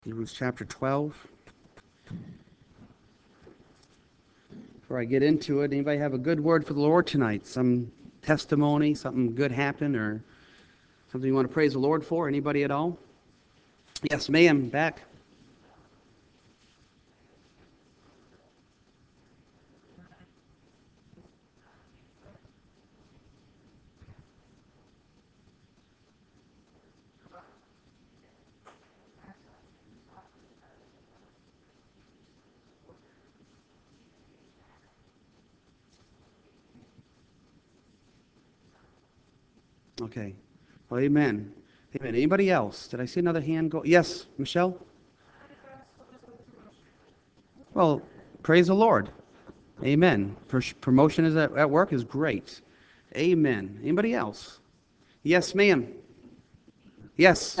Hebrews chapter 12. Before I get into it, anybody have a good word for the Lord tonight? Some testimony, something good happened, or something you want to praise the Lord for? Anybody at all? Yes, ma'am, back. Okay. Well, amen. Amen. Anybody else? Did I see another hand go? Yes, Michelle? Well, praise the Lord. Amen. Promotion is at work is great. Amen. Anybody else? Yes, ma'am. Yes.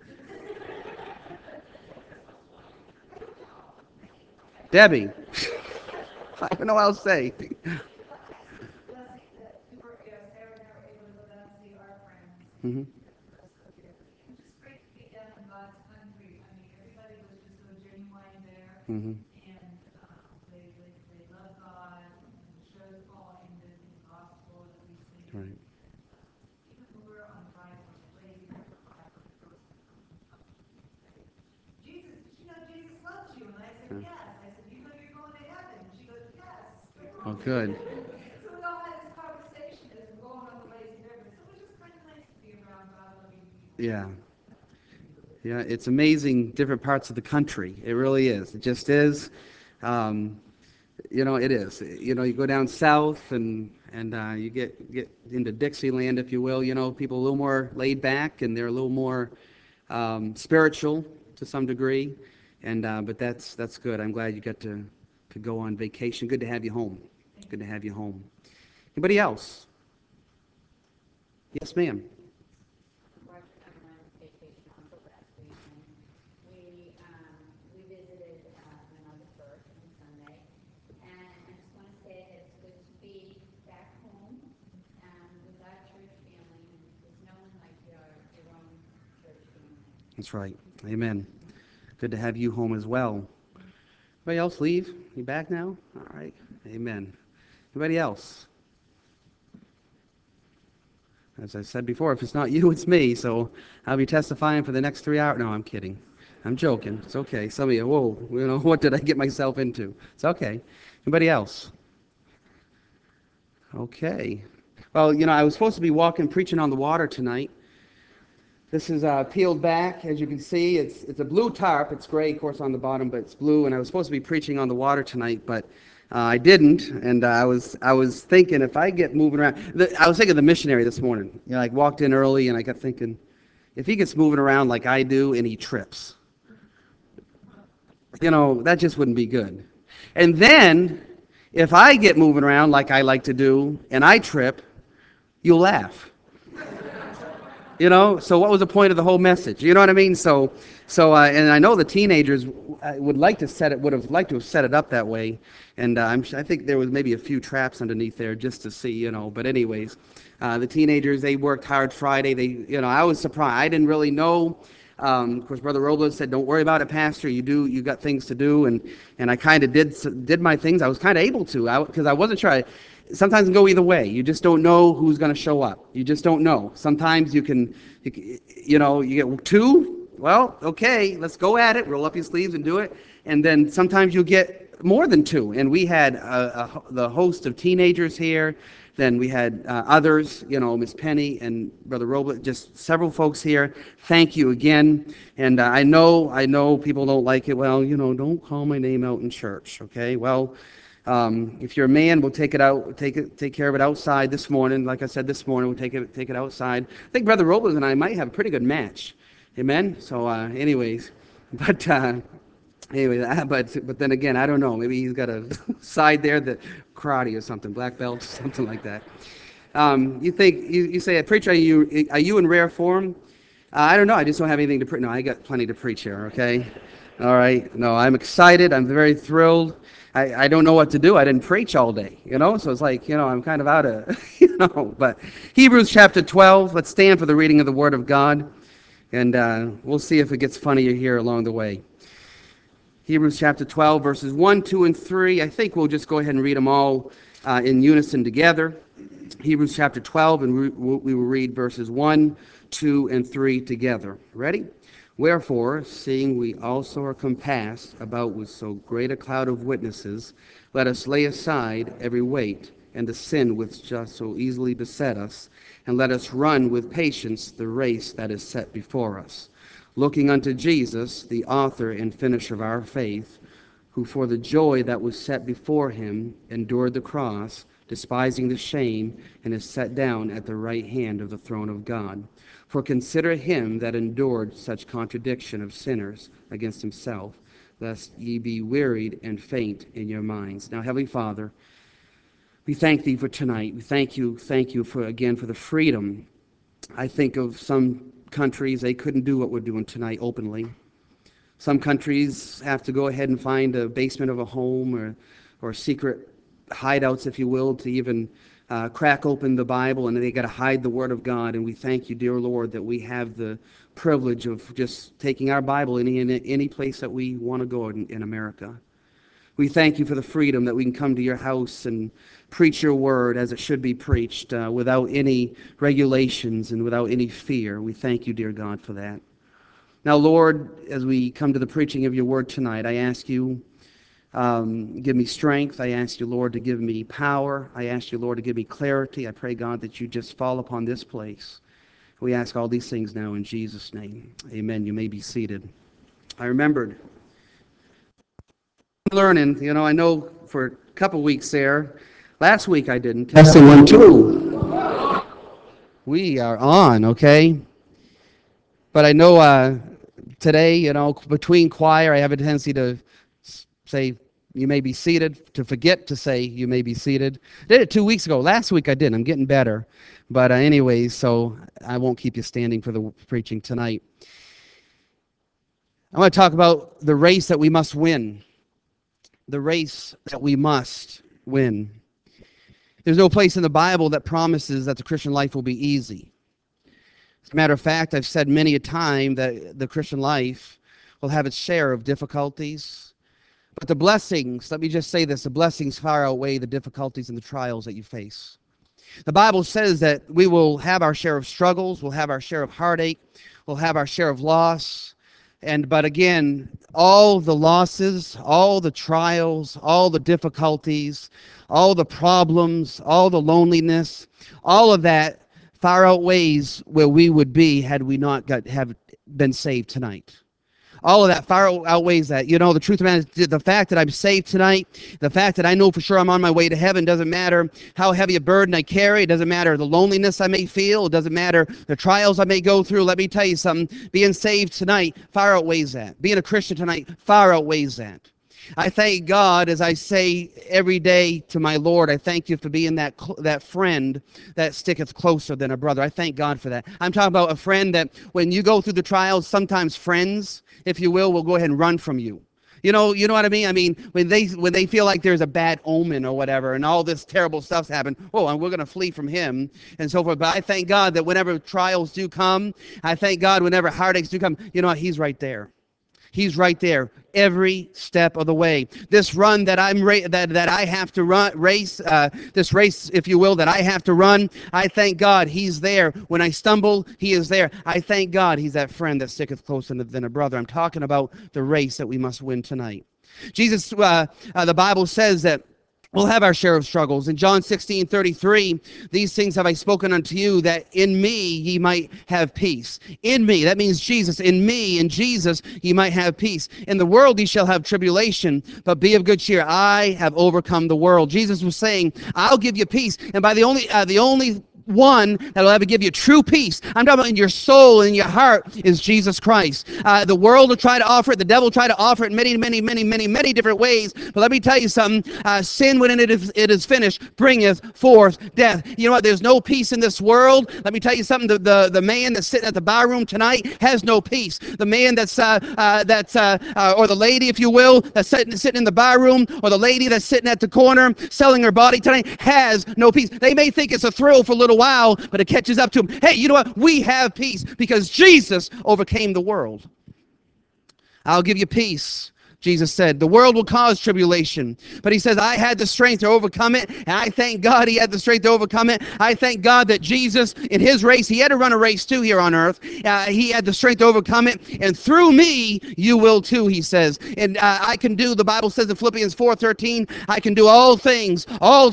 Debbie. I don't know what I'll say. Hmm. Hmm. Right. Oh, good. Yeah. Yeah, it's amazing, different parts of the country. It really is. It just is. Um, it is. You go down south and you get into Dixieland, if you will. People a little more laid back and they're a little more spiritual to some degree. But that's good. I'm glad you got to go on vacation. Good to have you home. Good to have you home. Anybody else? Yes, ma'am. That's right. Amen. Good to have you home as well. Anybody else leave? You back now? All right. Amen. Anybody else? As I said before, if it's not you, it's me. So I'll be testifying for the next 3 hours. No, I'm kidding. I'm joking. It's okay. Some of you, whoa, what did I get myself into? It's okay. Anybody else? Okay. Well, I was supposed to be walking, preaching on the water tonight. This is peeled back, as you can see. It's a blue tarp. It's gray, of course, on the bottom, but it's blue. And I was supposed to be preaching on the water tonight, but I didn't. And I was thinking if I get moving around, I was thinking of the missionary this morning. I walked in early, and I got thinking, if he gets moving around like I do, and he trips, that just wouldn't be good. And then if I get moving around like I like to do, and I trip, you'll laugh. So what was the point of the whole message? You know what I mean? And I know the teenagers would have liked to have set it up that way. And I think there was maybe a few traps underneath there just to see. But anyways, the teenagers, they worked hard Friday. I was surprised. I didn't really know. Of course, Brother Robles said, "Don't worry about it, Pastor. You got things to do." And I kind of did my things. I was kind of able to, because I wasn't sure. Sometimes it can go either way. You just don't know who's going to show up. You just don't know. Sometimes you get two. Well, okay, let's go at it. Roll up your sleeves and do it. And then sometimes you get more than two. And we had the host of teenagers here. Then we had others, Miss Penny and Brother Robles, just several folks here. Thank you again. And I know people don't like it. Well, don't call my name out in church, okay? Well, if you're a man, we'll take care of it outside this morning. Like I said this morning, we'll take it outside. I think Brother Robles and I might have a pretty good match. Amen. So, anyways, but but then again, I don't know. Maybe he's got a side there that karate or something, black belt, something like that. You say, preacher, are you in rare form? I don't know. I just don't have anything to preach. No, I got plenty to preach here. Okay. All right. No, I'm excited. I'm very thrilled. I don't know what to do. I didn't preach all day, so it's like, I'm kind of out of, But Hebrews chapter 12, let's stand for the reading of the Word of God. And we'll see if it gets funnier here along the way. Hebrews chapter 12, verses 1, 2, and 3. I think we'll just go ahead and read them all in unison together. Hebrews chapter 12, and we will read verses 1, 2, and 3 together. Ready? Wherefore, seeing we also are compassed about with so great a cloud of witnesses, let us lay aside every weight and the sin which doth so easily beset us, and let us run with patience the race that is set before us, looking unto Jesus, the author and finisher of our faith, who for the joy that was set before him endured the cross, despising the shame, and is set down at the right hand of the throne of God. For consider him that endured such contradiction of sinners against himself, lest ye be wearied and faint in your minds. Now, Heavenly Father, we thank thee for tonight. We thank you for again for the freedom. I think of some countries, they couldn't do what we're doing tonight openly. Some countries have to go ahead and find a basement of a home or secret hideouts, if you will, to even crack open the Bible, and they got to hide the Word of God. And we thank you, dear Lord, that we have the privilege of just taking our Bible any place that we want to go in America. We thank you for the freedom that we can come to your house and preach your word as it should be preached without any regulations and without any fear. We thank you, dear God, for that. Now, Lord, as we come to the preaching of your word tonight, I ask you, give me strength. I ask you, Lord, to give me power. I ask you, Lord, to give me clarity. I pray, God, that you just fall upon this place. We ask all these things now in Jesus' name. Amen. You may be seated. I remembered learning, I know for a couple weeks there. Last week I didn't. Testing 1, 2. We are on, okay? But I know today, between choir, I have a tendency to say, you may be seated, to forget to say, you may be seated. I did it 2 weeks ago. Last week I didn't. I'm getting better. But anyways, so I won't keep you standing for the preaching tonight. I want to talk about the race that we must win. The race that we must win. There's no place in the Bible that promises that the Christian life will be easy. As a matter of fact, I've said many a time that the Christian life will have its share of difficulties. But the blessings, let me just say this, the blessings far outweigh the difficulties and the trials that you face. The Bible says that we will have our share of struggles, we'll have our share of heartache, we'll have our share of loss. But again, all the losses, all the trials, all the difficulties, all the problems, all the loneliness, all of that far outweighs where we would be had we not have been saved tonight. All of that far outweighs that. The truth of it is, the fact that I'm saved tonight, the fact that I know for sure I'm on my way to heaven, doesn't matter how heavy a burden I carry. It doesn't matter the loneliness I may feel. It doesn't matter the trials I may go through. Let me tell you something. Being saved tonight far outweighs that. Being a Christian tonight far outweighs that. I thank God, as I say every day to my Lord, I thank you for being that friend that sticketh closer than a brother. I thank God for that. I'm talking about a friend that when you go through the trials, sometimes friends, if you will go ahead and run from you. You know what I mean? I mean, when they feel like there's a bad omen or whatever and all this terrible stuff's happened, and we're going to flee from him and so forth. But I thank God that whenever trials do come, I thank God whenever heartaches do come, he's right there. He's right there every step of the way. This run that that I have to race, this race, if you will, that I have to run, I thank God He's there. When I stumble, He is there. I thank God He's that friend that sticketh closer than a brother. I'm talking about the race that we must win tonight. Jesus, the Bible says that we'll have our share of struggles. In John 16:33, these things have I spoken unto you, that in me ye might have peace. In me, that means Jesus. In me, in Jesus, ye might have peace. In the world ye shall have tribulation, but be of good cheer. I have overcome the world. Jesus was saying, I'll give you peace. And by the only one that will ever give you true peace, I'm talking about in your soul and in your heart, is Jesus Christ. The world will try to offer it. The devil will try to offer it in many different ways. But let me tell you something. Sin, when it is finished, bringeth forth death. You know what? There's no peace in this world. Let me tell you something. The man that's sitting at the bar room tonight has no peace. The man or the lady, if you will, that's sitting in the bar room, or the lady that's sitting at the corner selling her body tonight has no peace. They may think it's a thrill for a little while, but it catches up to them. Hey, you know what? We have peace because Jesus overcame the world. I'll give you peace. Jesus said, the world will cause tribulation. But he says, I had the strength to overcome it. And I thank God he had the strength to overcome it. I thank God that Jesus, in his race, he had to run a race too here on earth. He had the strength to overcome it. And through me, you will too, he says. And I can do, the Bible says in Philippians 4:13, I can do all things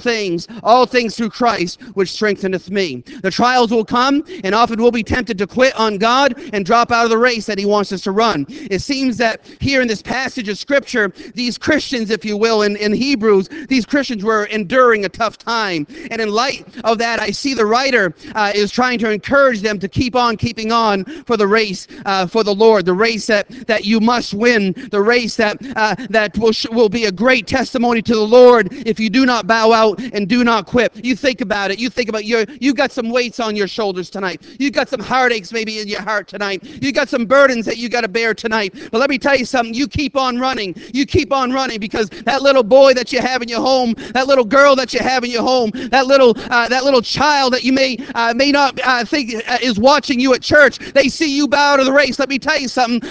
through Christ, which strengtheneth me. The trials will come, and often we'll be tempted to quit on God and drop out of the race that he wants us to run. It seems that here in this passage of Scripture, these Christians, if you will, in Hebrews, these Christians were enduring a tough time. And in light of that, I see the writer is trying to encourage them to keep on keeping on for the race for the Lord, the race that you must win, the race that will be a great testimony to the Lord if you do not bow out and do not quit. You think about it. You think about you got some weights on your shoulders tonight. You got some heartaches maybe in your heart tonight. You got some burdens that you got to bear tonight. But let me tell you something. You keep on running. You keep on running because that little boy that you have in your home, that little girl that you have in your home, that little child that you may not think is watching you at church, they see you bow out of the race. Let me tell you something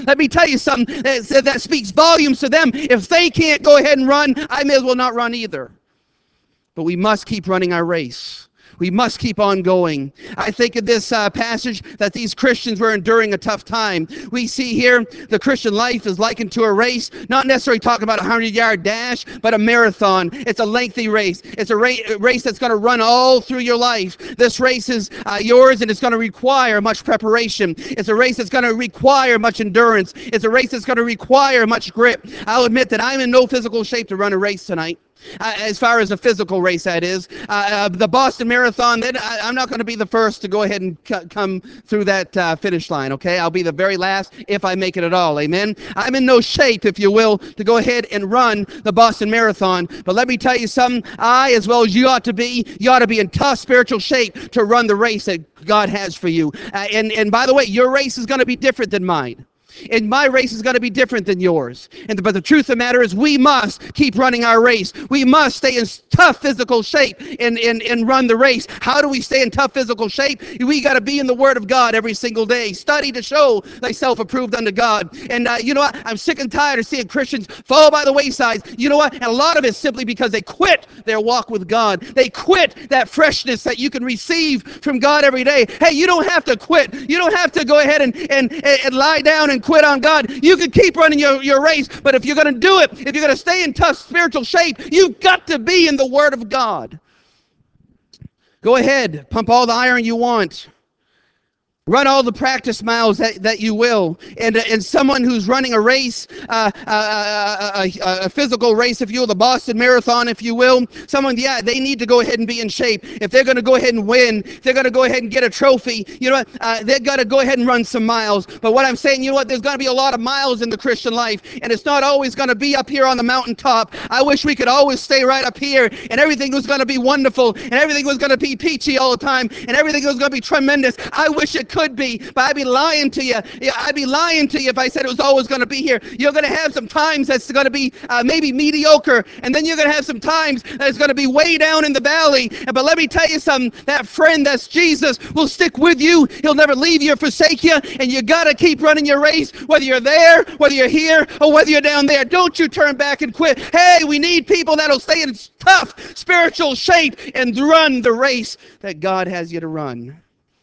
that speaks volumes to them. If they can't go ahead and run, I may as well not run either. But we must keep running our race. We must keep on going. I think of this passage that these Christians were enduring a tough time. We see here the Christian life is likened to a race, not necessarily talking about a 100-yard dash, but a marathon. It's a lengthy race. It's a race that's going to run all through your life. This race is yours, and it's going to require much preparation. It's a race that's going to require much endurance. It's a race that's going to require much grit. I'll admit that I'm in no physical shape to run a race tonight. As far as a physical race, that is. The Boston Marathon, I'm not going to be the first to go ahead and come through that finish line, okay? I'll be the very last if I make it at all, amen? I'm in no shape, if you will, to go ahead and run the Boston Marathon. But let me tell you something, as well as you ought to be in tough spiritual shape to run the race that God has for you. And by the way, your race is going to be different than mine. And my race is going to be different than yours. But the truth of the matter is we must keep running our race. We must stay in tough physical shape and run the race. How do we stay in tough physical shape? We got to be in the Word of God every single day. Study to show thyself approved unto God. And you know what? I'm sick and tired of seeing Christians fall by the wayside. You know what? And a lot of it is simply because they quit their walk with God. They quit that freshness that you can receive from God every day. Hey, you don't have to quit. You don't have to go ahead and lie down and quit on God. You can keep running your race, but if you're going to do it, if you're going to stay in tough spiritual shape, you've got to be in the Word of God. Go ahead, pump all the iron you want. Run all the practice miles that you will. And someone who's running a race, a physical race, if you will, the Boston Marathon, if you will, they need to go ahead and be in shape. If they're going to go ahead and win, if they're going to go ahead and get a trophy, you know what, they've got to go ahead and run some miles. But what I'm saying, you know what, there's going to be a lot of miles in the Christian life, and it's not always going to be up here on the mountaintop. I wish we could always stay right up here, and everything was going to be wonderful, and everything was going to be peachy all the time, and everything was going to be tremendous. I wish it could be, but I'd be lying to you. I'd be lying to you if I said it was always going to be here. You're going to have some times that's going to be maybe mediocre, and then you're going to have some times that's going to be way down in the valley. But let me tell you something, that friend that's Jesus will stick with you. He'll never leave you or forsake you, and you got to keep running your race, whether you're there, whether you're here, or whether you're down there. Don't you turn back and quit. Hey, we need people that'll stay in tough spiritual shape and run the race that God has you to run.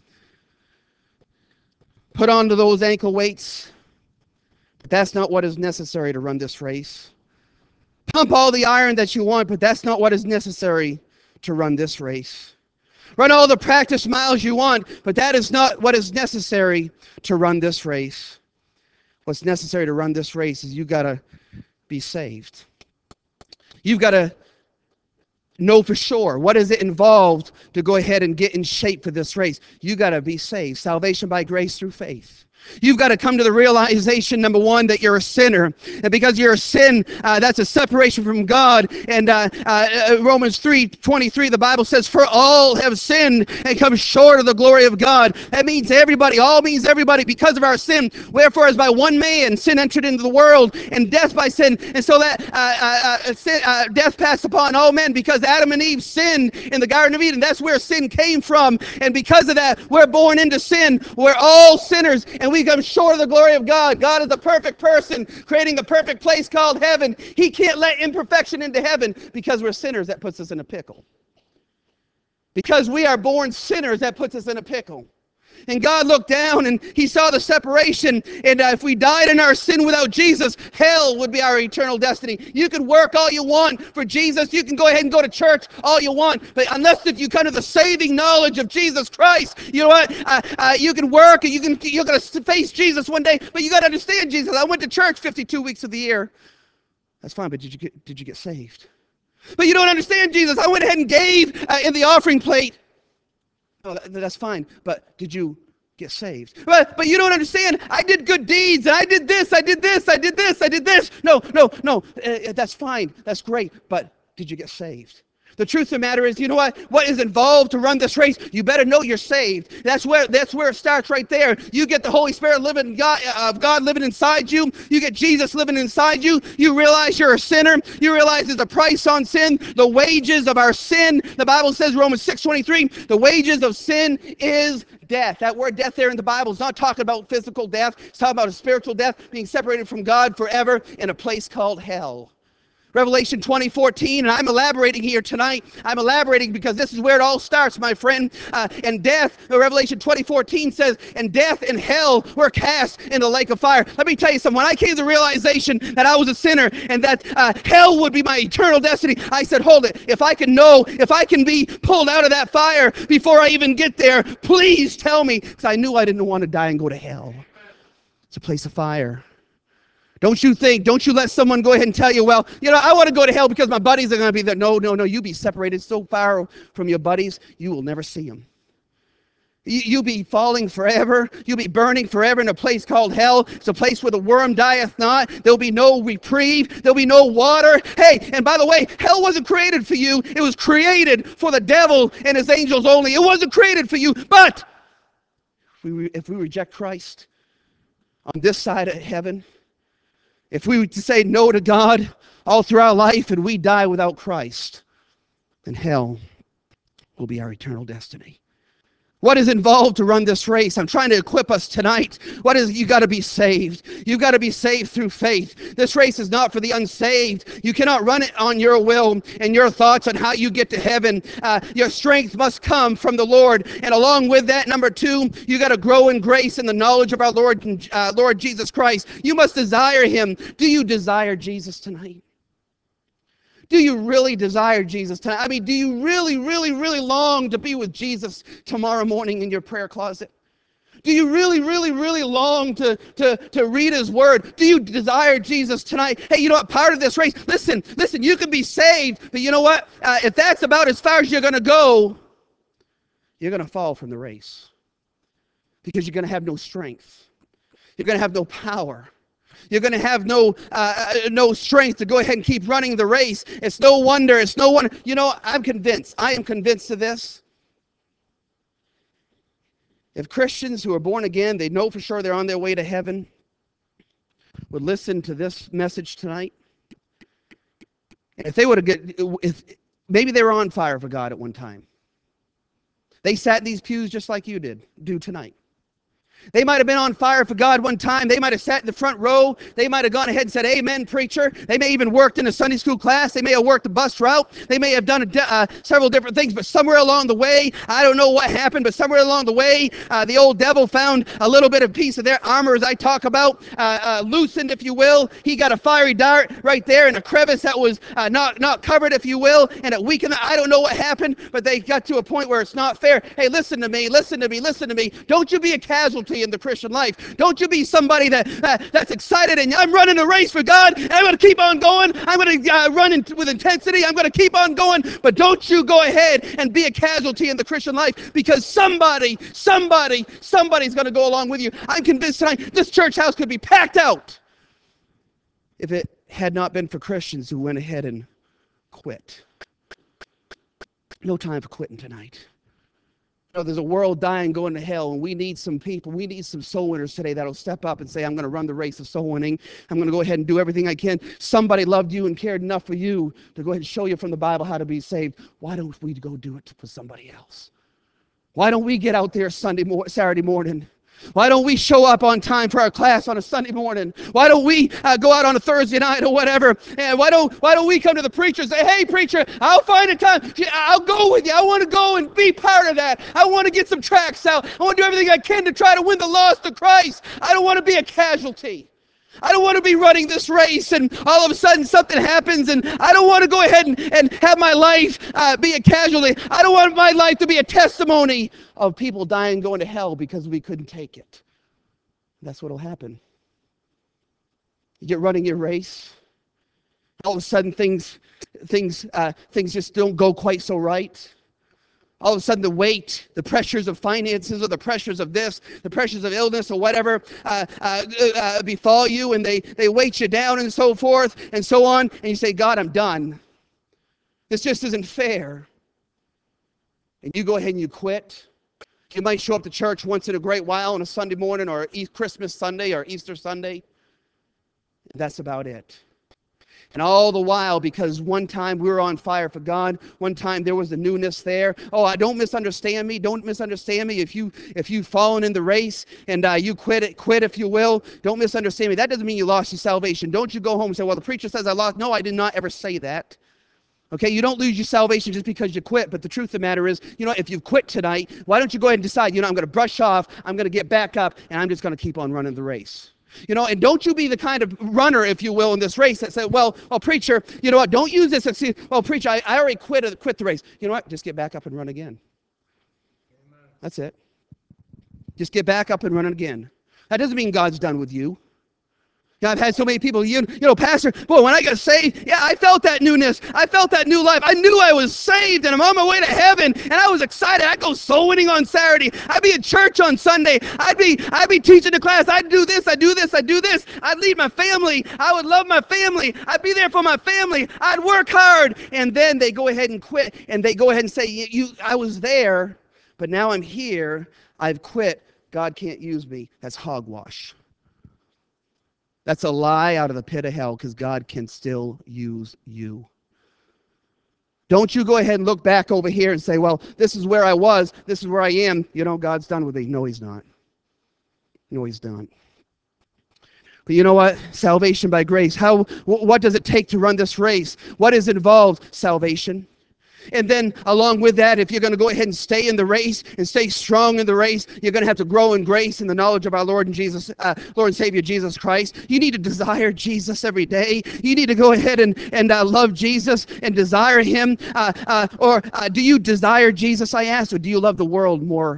Put onto those ankle weights, but that's not what is necessary to run this race. Pump all the iron that you want, but that's not what is necessary to run this race. Run all the practice miles you want, but that is not what is necessary to run this race. What's necessary to run this race is you've got to be saved. You've got to know for sure what is it involved to go ahead and get in shape for this race. You got to be saved. Salvation by grace through faith. You've got to come to the realization, number one, that you're a sinner. And because you're a sin, that's a separation from God. And Romans 3:23, the Bible says, for all have sinned and come short of the glory of God. That means everybody, all means everybody, because of our sin. Wherefore, as by one man sin entered into the world, and death by sin. And so that death passed upon all men because Adam and Eve sinned in the Garden of Eden. That's where sin came from. And because of that, we're born into sin. We're all sinners, and we come short of the glory of God. God is the perfect person, creating the perfect place called heaven. He can't let imperfection into heaven because we're sinners. That puts us in a pickle. Because we are born sinners, that puts us in a pickle. And God looked down and he saw the separation. And if we died in our sin without Jesus, hell would be our eternal destiny. You can work all you want for Jesus. You can go ahead and go to church all you want. But unless if you come to the saving knowledge of Jesus Christ, you know what? You can work and you're going to face Jesus one day. But you got to understand Jesus. I went to church 52 weeks of the year. That's fine, but did you get saved? But you don't understand Jesus. I went ahead and gave in the offering plate. Oh, that's fine, but did you get saved? But you don't understand. I did good deeds, and I did this, I did this, I did this, I did this. No. That's fine. That's great, but did you get saved? The truth of the matter is, you know what? What is involved to run this race? You better know you're saved. That's where it starts right there. You get the Holy Spirit living, God living inside you. You get Jesus living inside you. You realize you're a sinner. You realize there's a price on sin. The wages of our sin. The Bible says, Romans 6:23, the wages of sin is death. That word death there in the Bible is not talking about physical death. It's talking about a spiritual death, being separated from God forever in a place called hell. Revelation 20:14, and I'm elaborating here tonight. I'm elaborating because this is where it all starts, my friend. And death, Revelation 20:14 says, and death and hell were cast in the lake of fire. Let me tell you something. When I came to the realization that I was a sinner and that hell would be my eternal destiny, I said, hold it. If I can be pulled out of that fire before I even get there, please tell me. Because I knew I didn't want to die and go to hell. It's a place of fire. Don't you let someone go ahead and tell you, well, I want to go to hell because my buddies are going to be there. No, you be separated so far from your buddies, you will never see them. You'll be falling forever. You'll be burning forever in a place called hell. It's a place where the worm dieth not. There'll be no reprieve. There'll be no water. Hey, and by the way, hell wasn't created for you. It was created for the devil and his angels only. It wasn't created for you. But if we reject Christ on this side of heaven, if we say no to God all through our life and we die without Christ, then hell will be our eternal destiny. What is involved to run this race? I'm trying to equip us tonight. You got to be saved. You've got to be saved through faith. This race is not for the unsaved. You cannot run it on your will and your thoughts on how you get to heaven. Your strength must come from the Lord. And along with that, number two, you got to grow in grace and the knowledge of our Lord Jesus Christ. You must desire him. Do you desire Jesus tonight? Do you really desire Jesus tonight? I mean, do you really, really, really long to be with Jesus tomorrow morning in your prayer closet? Do you really, really, really long to read his word? Do you desire Jesus tonight? Hey, you know what? Part of this race, listen, you can be saved, but you know what? If that's about as far as you're going to go, you're going to fall from the race because you're going to have no strength. You're going to have no power. You're going to have no strength to go ahead and keep running the race. It's no wonder. I am convinced of this. If Christians who are born again, they know for sure they're on their way to heaven, would listen to this message tonight, and if they would have maybe they were on fire for God at one time. They sat in these pews just like you do tonight. They might have been on fire for God one time. They might have sat in the front row. They might have gone ahead and said, amen, preacher. They may have even worked in a Sunday school class. They may have worked the bus route. They may have done several different things. But somewhere along the way, I don't know what happened, but somewhere along the way, the old devil found a little bit of piece of their armor, as I talk about, loosened, if you will. He got a fiery dart right there in a crevice that was not covered, if you will, and it weakened. I don't know what happened, but they got to a point where it's not fair. Hey, listen to me. Don't you be a casualty casualty in the Christian life. Don't you be somebody that's excited and I'm running a race for God and I'm going to keep on going. I'm going to run with intensity. I'm going to keep on going. But don't you go ahead and be a casualty in the Christian life, because somebody's going to go along with you. I'm convinced tonight this church house could be packed out if it had not been for Christians who went ahead and quit. No time for quitting tonight. You know, there's a world dying, going to hell, and we need some people. We need some soul winners today that'll step up and say, I'm going to run the race of soul winning. I'm going to go ahead and do everything I can. Somebody loved you and cared enough for you to go ahead and show you from the Bible how to be saved. Why don't we go do it for somebody else? Why don't we get out there Saturday morning? Why don't we show up on time for our class on a Sunday morning? Why don't we go out on a Thursday night or whatever? And why don't we come to the preacher and say, hey, preacher, I'll find a time. I'll go with you. I want to go and be part of that. I want to get some tracts out. I want to do everything I can to try to win the lost to Christ. I don't want to be a casualty. I don't want to be running this race and all of a sudden something happens, and I don't want to go ahead and have my life be a casualty. I don't want my life to be a testimony of people dying, going to hell because we couldn't take it. That's what will happen. You get running your race, all of a sudden things just don't go quite so right. All of a sudden the weight, the pressures of finances, or the pressures of this, the pressures of illness or whatever befall you, and they weight you down and so forth and so on, and you say, God, I'm done. This just isn't fair. And you go ahead and you quit. You might show up to church once in a great while on a Sunday morning or Christmas Sunday or Easter Sunday. That's about it. And all the while, because one time we were on fire for God, one time there was the newness there. Oh, don't misunderstand me. Don't misunderstand me. If you've fallen in the race and you quit if you will. Don't misunderstand me. That doesn't mean you lost your salvation. Don't you go home and say, well, the preacher says I lost. No, I did not ever say that. Okay, you don't lose your salvation just because you quit. But the truth of the matter is, if you've quit tonight, why don't you go ahead and decide, I'm going to brush off, I'm going to get back up, and I'm just going to keep on running the race. And don't you be the kind of runner, if you will, in this race that said, well, preacher, you know what, don't use this excuse. Well, preacher, I already quit the race. You know what, just get back up and run again. Amen. That's it. Just get back up and run again. That doesn't mean God's done with you. I've had so many people, Pastor, boy, when I got saved, yeah, I felt that newness. I felt that new life. I knew I was saved and I'm on my way to heaven, and I was excited. I'd go soul winning on Saturday. I'd be at church on Sunday. I'd be teaching the class. I'd do this. I'd do this. I'd do this. I'd lead my family. I would love my family. I'd be there for my family. I'd work hard. And then they go ahead and quit, and they go ahead and say, I was there, but now I'm here. I've quit. God can't use me. That's hogwash. That's a lie out of the pit of hell, because God can still use you. Don't you go ahead and look back over here and say, well, this is where I was. This is where I am. God's done with me. No, he's not. No, he's not. But you know what? Salvation by grace. What does it take to run this race? What is involved? Salvation. And then along with that, if you're going to go ahead and stay in the race and stay strong in the race, you're going to have to grow in grace and the knowledge of our Lord and Savior Jesus Christ. You need to desire Jesus every day. You need to go ahead and love Jesus and desire him. Or do you desire Jesus, I ask, or do you love the world more?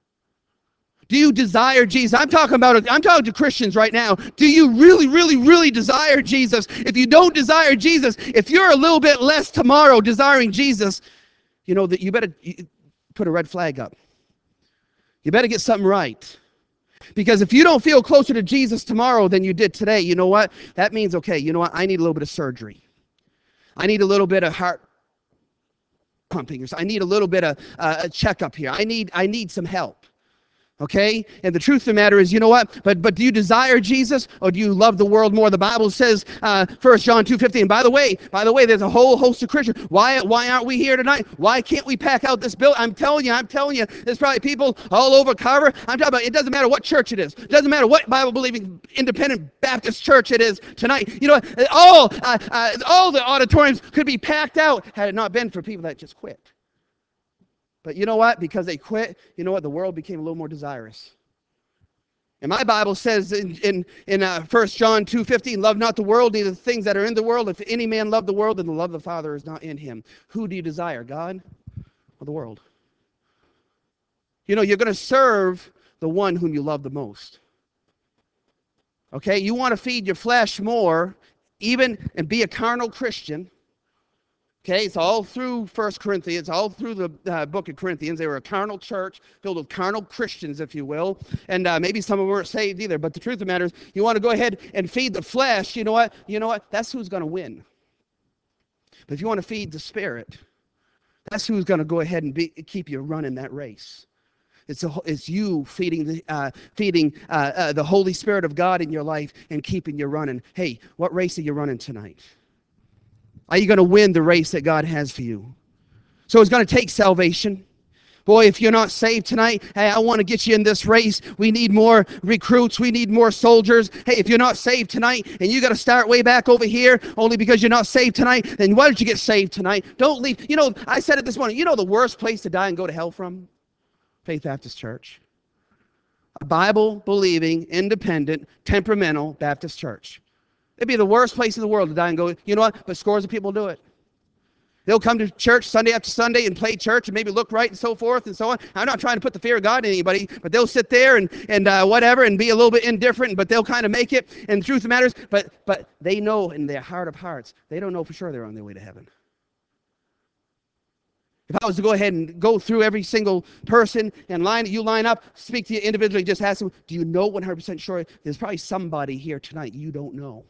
Do you desire Jesus? I'm talking to Christians right now. Do you really, really, really desire Jesus? If you don't desire Jesus, if you're a little bit less tomorrow desiring Jesus, that you better put a red flag up. You better get something right. Because if you don't feel closer to Jesus tomorrow than you did today, you know what? That means, okay, you know what? I need a little bit of surgery. I need a little bit of heart pumping. I need a little bit of a checkup here. I need some help. Okay? And the truth of the matter is, you know what? But do you desire Jesus, or do you love the world more? The Bible says, 1 John 2:15. By the way, there's a whole host of Christians. Why aren't we here tonight? Why can't we pack out this building? I'm telling you, there's probably people all over Carver. I'm talking about, it doesn't matter what church it is. It doesn't matter what Bible-believing independent Baptist church it is tonight. You know what? All the auditoriums could be packed out had it not been for people that just quit. But you know what? Because they quit, you know what? The world became a little more desirous. And my Bible says in 1 John 2:15, love not the world, neither the things that are in the world. If any man love the world, then the love of the Father is not in him. Who do you desire, God or the world? You're going to serve the one whom you love the most. Okay, you want to feed your flesh more, even and be a carnal Christian. Okay, it's all through 1 Corinthians, all through the book of Corinthians. They were a carnal church filled with carnal Christians, if you will. And maybe some of them weren't saved either. But the truth of the matter is, you want to go ahead and feed the flesh. You know what? You know what? That's who's going to win. But if you want to feed the Spirit, that's who's going to go ahead and keep you running that race. It's you feeding the Holy Spirit of God in your life and keeping you running. Hey, what race are you running tonight? Are you going to win the race that God has for you? So it's going to take salvation. Boy, if you're not saved tonight, hey, I want to get you in this race. We need more recruits. We need more soldiers. Hey, if you're not saved tonight and you got to start way back over here only because you're not saved tonight, then why don't you get saved tonight? Don't leave. You know, I said it this morning. You know the worst place to die and go to hell from? Faith Baptist Church. A Bible-believing, independent, temperamental Baptist church. It'd be the worst place in the world to die and go, you know what? But scores of people do it. They'll come to church Sunday after Sunday and play church and maybe look right and so forth and so on. I'm not trying to put the fear of God in anybody, but they'll sit there and whatever and be a little bit indifferent, but they'll kind of make it. And the truth of the matter is, but they know in their heart of hearts, they don't know for sure they're on their way to heaven. If I was to go ahead and go through every single person and line up, speak to you individually, just ask them, do you know 100% sure? There's probably somebody here tonight you don't know.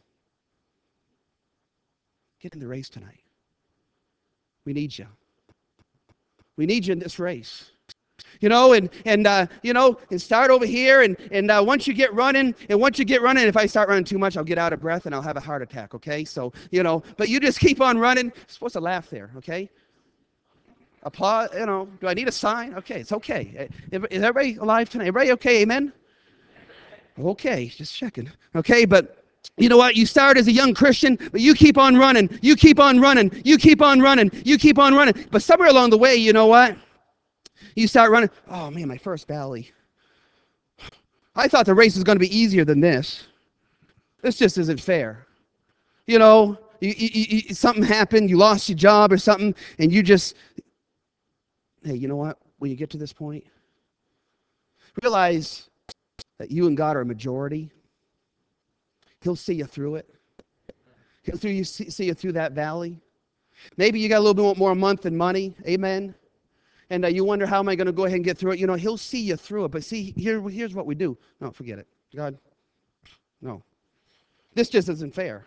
Get in the race tonight. We need you. We need you in this race. You know, and start over here, and once you get running, if I start running too much, I'll get out of breath and I'll have a heart attack, okay? So, but you just keep on running. You're supposed to laugh there, okay? Applause, do I need a sign? Okay, it's okay. Is everybody alive tonight? Everybody okay, amen? Okay, just checking. Okay, but you know what? You start as a young Christian, but you keep on running. You keep on running. You keep on running. You keep on running. But somewhere along the way, you know what? You start running. Oh, man, my first valley. I thought the race was going to be easier than this. This just isn't fair. Something happened. You lost your job or something, and you just, hey, you know what? When you get to this point, realize that you and God are a majority. He'll see you through it. He'll see you through that valley. Maybe you got a little bit more a month than money. Amen. And you wonder, how am I going to go ahead and get through it? He'll see you through it. But see, here's what we do. No, forget it. God, no. This just isn't fair.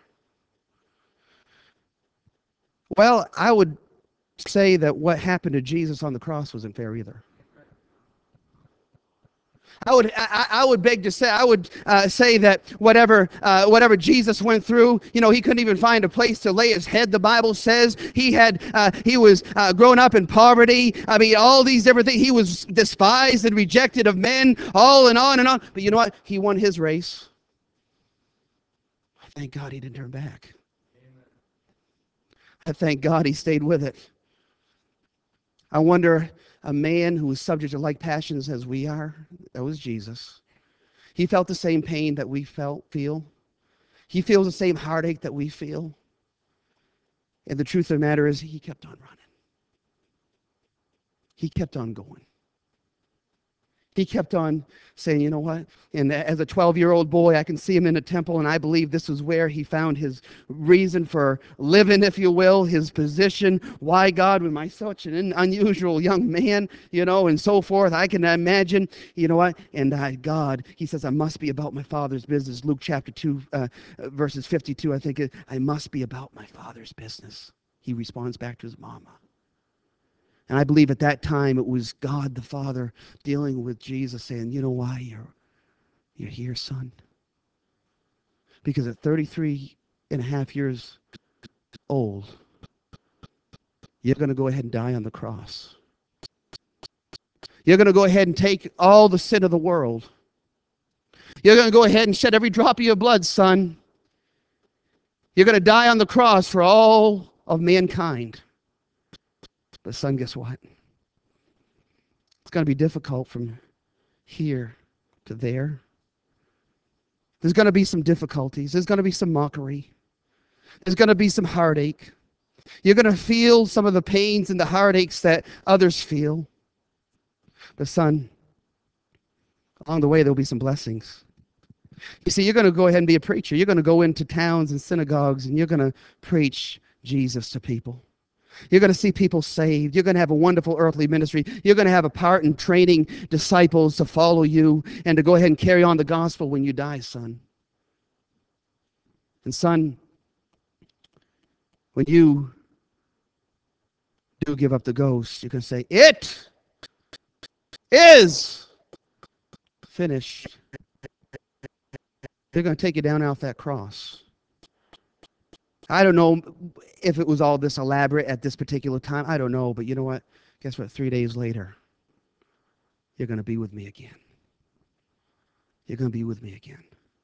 Well, I would say that what happened to Jesus on the cross wasn't fair either. I would beg to say, say that whatever Jesus went through, he couldn't even find a place to lay his head. The Bible says he was grown up in poverty. I mean, all these different things. He was despised and rejected of men, all and on and on. But you know what? He won his race. Thank God he didn't turn back. I thank God he stayed with it. I wonder, a man who was subject to like passions as we are, that was Jesus. He felt the same pain that we feel. He feels the same heartache that we feel. And the truth of the matter is, he kept on running. He kept on going. He kept on saying, you know what? And as a 12-year-old boy, I can see him in a temple, and I believe this was where he found his reason for living, if you will, his position. Why, God, am I such an unusual young man, and so forth? I can imagine, you know what? And God, he says, I must be about my Father's business. Luke chapter 2, verses 52, I think, I must be about my Father's business. He responds back to his mama. And I believe at that time it was God the Father dealing with Jesus, saying, you know why you're here, son? Because at 33 and a half years old, you're going to go ahead and die on the cross. You're going to go ahead and take all the sin of the world. You're going to go ahead and shed every drop of your blood, son. You're going to die on the cross for all of mankind. But son, guess what? It's going to be difficult from here to there. There's going to be some difficulties. There's going to be some mockery. There's going to be some heartache. You're going to feel some of the pains and the heartaches that others feel. But son, Along the way, there'll be some blessings. You see, you're going to go ahead and be a preacher. You're going to go into towns and synagogues, and you're going to preach Jesus to people. You're going to see people saved. You're going to have a wonderful earthly ministry. You're going to have a part in training disciples to follow you and to go ahead and carry on the gospel when you die, son. And son, when you do give up the ghost, you can say, "It is finished." They're going to take you down off that cross. I don't know if it was all this elaborate at this particular time. I don't know, but you know what? Guess what? 3 days later, you're going to be with me again. You're going to be with me again.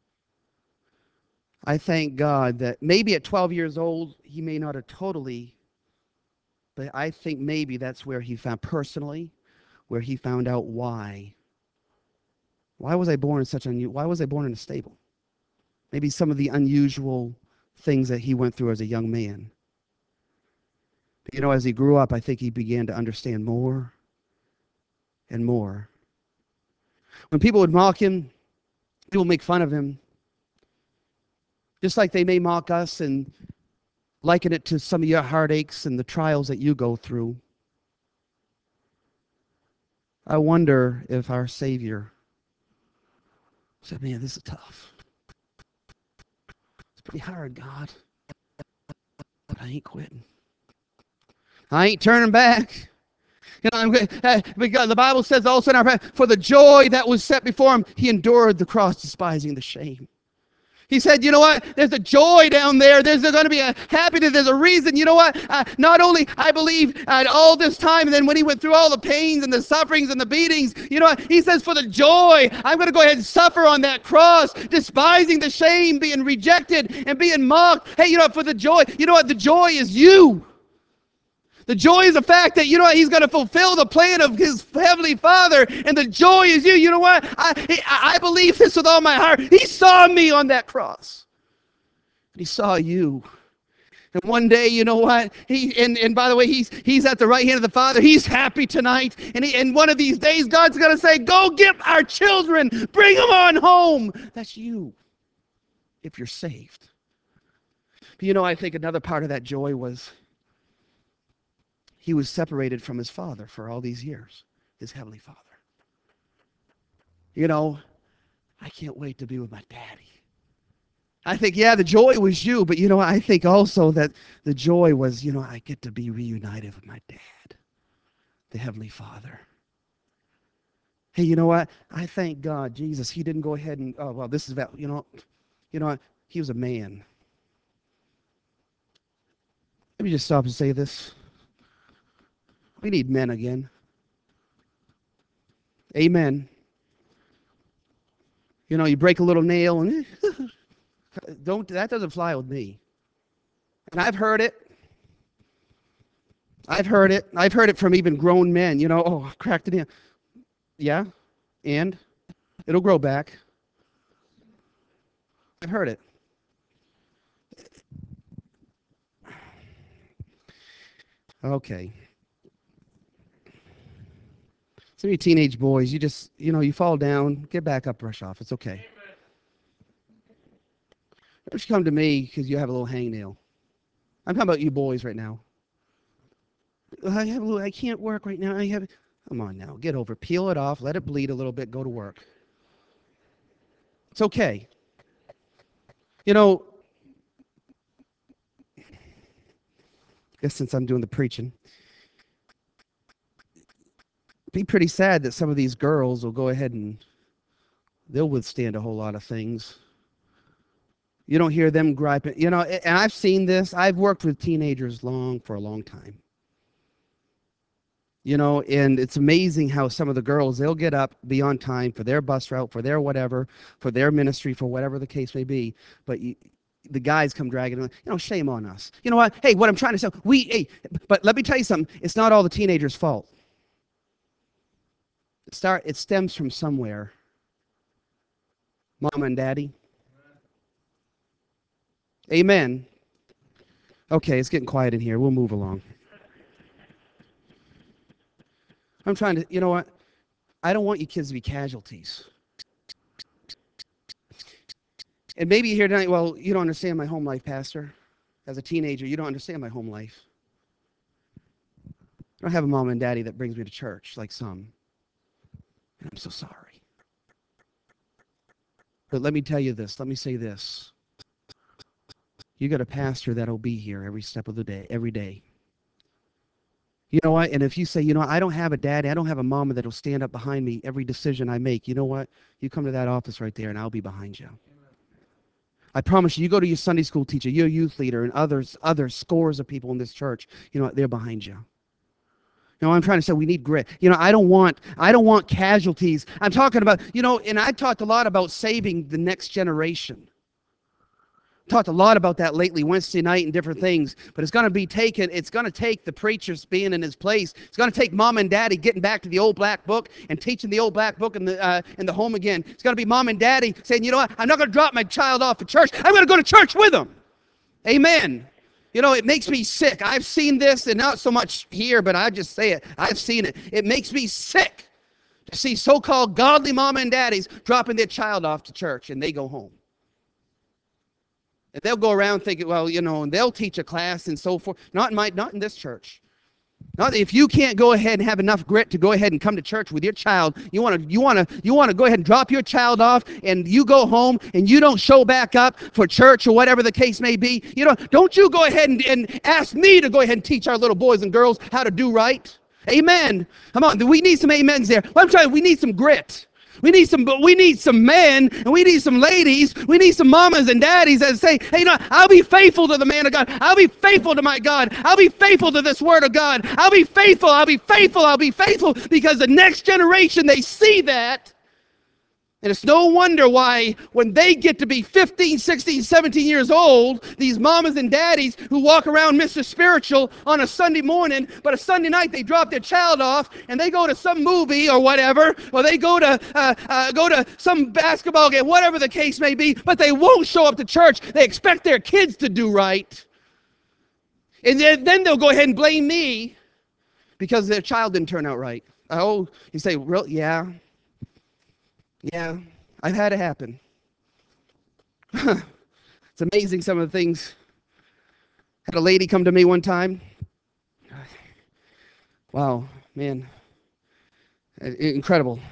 I thank God that maybe at 12 years old, he may not have totally, but I think maybe that's where he found personally, where he found out why. Why was I born in why was I born in a stable? Maybe some of the unusual things that he went through as a young man. But, you know, as he grew up, I think he began to understand more and more. When people would mock him, people make fun of him, just like they may mock us and liken it to some of your heartaches and the trials that you go through. I wonder if our Savior said, "Man, this is tough. It's pretty hard, God, but I ain't quitting. I ain't turning back." You know, because the Bible says also in our, for the joy that was set before him, he endured the cross, despising the shame. He said, you know what? There's a joy down there. There's going to be a happiness. There's a reason. You know what? Not only, I believe, all this time, and then when he went through all the pains and the sufferings and the beatings, you know what? He says, for the joy, I'm going to go ahead and suffer on that cross, despising the shame, being rejected and being mocked. Hey, you know what? For the joy, you know what? The joy is you. The joy is the fact that, you know what, he's going to fulfill the plan of his heavenly Father, and the joy is you. You know what? I believe this with all my heart. He saw me on that cross. And he saw you. And one day, you know what? And by the way, he's at the right hand of the Father. He's happy tonight. And one of these days, God's going to say, "Go get our children. Bring them on home." That's you, if you're saved. But you know, I think another part of that joy was he was separated from his Father for all these years, his heavenly Father. You know, I can't wait to be with my daddy. I think, yeah, the joy was you, but you know, I think also that the joy was, you know, I get to be reunited with my dad, the heavenly Father. Hey, you know what? I thank God, Jesus, he didn't go ahead and, oh, well, this is about, you know what? He was a man. Let me just stop and say this. We need men again. Amen. You know, you break a little nail and that doesn't fly with me. And I've heard it. I've heard it from even grown men. You know, "Oh, I cracked it in." Yeah, and it'll grow back. I've heard it. Okay. Some of you teenage boys, you just, you know, you fall down, get back up, brush off. It's okay. Don't you come to me because you have a little hangnail. I'm talking about you boys right now. I can't work right now. Come on now, get over it. Peel it off, let it bleed a little bit, go to work. It's okay. You know, I guess since I'm doing the preaching, it'd be pretty sad that some of these girls will go ahead and they'll withstand a whole lot of things. You don't hear them griping. You know, and I've seen this. I've worked with teenagers for a long time. You know, and it's amazing how some of the girls, they'll get up, be on time for their bus route, for their whatever, for their ministry, for whatever the case may be. But the guys come dragging on. You know, shame on us. You know what? Hey, what I'm trying to say, but let me tell you something. It's not all the teenagers' fault. It stems from somewhere. Mama and daddy. Amen. Okay, it's getting quiet in here. We'll move along. I'm trying to, you know what? I don't want you kids to be casualties. And maybe you're here tonight, well, you don't understand my home life, Pastor. As a teenager, you don't understand my home life. I don't have a mom and daddy that brings me to church like some. And I'm so sorry. But let me tell you this. Let me say this. You got a pastor that'll be here every step of the day, every day. You know what? And if you say, I don't have a daddy, I don't have a mama that'll stand up behind me every decision I make, you know what? You come to that office right there and I'll be behind you. I promise you, you go to your Sunday school teacher, your youth leader, and others scores of people in this church, you know what? They're behind you. You know, I'm trying to say we need grit. I don't want casualties. I'm talking about, and I talked a lot about saving the next generation. Talked a lot about that lately, Wednesday night and different things, but it's going to take the preachers being in his place. It's going to take mom and daddy getting back to the old black book and teaching the old black book in the home again. It's going to be mom and daddy saying, you know what, I'm not going to drop my child off at church. I'm going to go to church with them. Amen. It makes me sick. I've seen this, and not so much here, but I just say it. I've seen it. It makes me sick to see so-called godly mom and daddies dropping their child off to church, and they go home. And they'll go around thinking, well, and they'll teach a class and so forth. Not in this church. Not if you can't go ahead and have enough grit to go ahead and come to church with your child. You want to go ahead and drop your child off, and you go home and you don't show back up for church or whatever the case may be. Don't you go ahead and ask me to go ahead and teach our little boys and girls how to do right. Amen. Come on, we need some amens there. I'm trying. We need some grit. We need some men, and we need some ladies. We need some mamas and daddies that say, hey, I'll be faithful to the man of God. I'll be faithful to my God. I'll be faithful to this word of God. I'll be faithful. I'll be faithful. I'll be faithful, because the next generation, they see that. And it's no wonder why when they get to be 15, 16, 17 years old, these mamas and daddies who walk around Mr. Spiritual on a Sunday morning, but a Sunday night they drop their child off and they go to some movie or whatever, or they go to some basketball game, whatever the case may be, but they won't show up to church. They expect their kids to do right. And then they'll go ahead and blame me because their child didn't turn out right. Oh, you say, real? Yeah. Yeah, I've had it happen. It's amazing some of the things. Had a lady come to me one time. Wow, man. Incredible.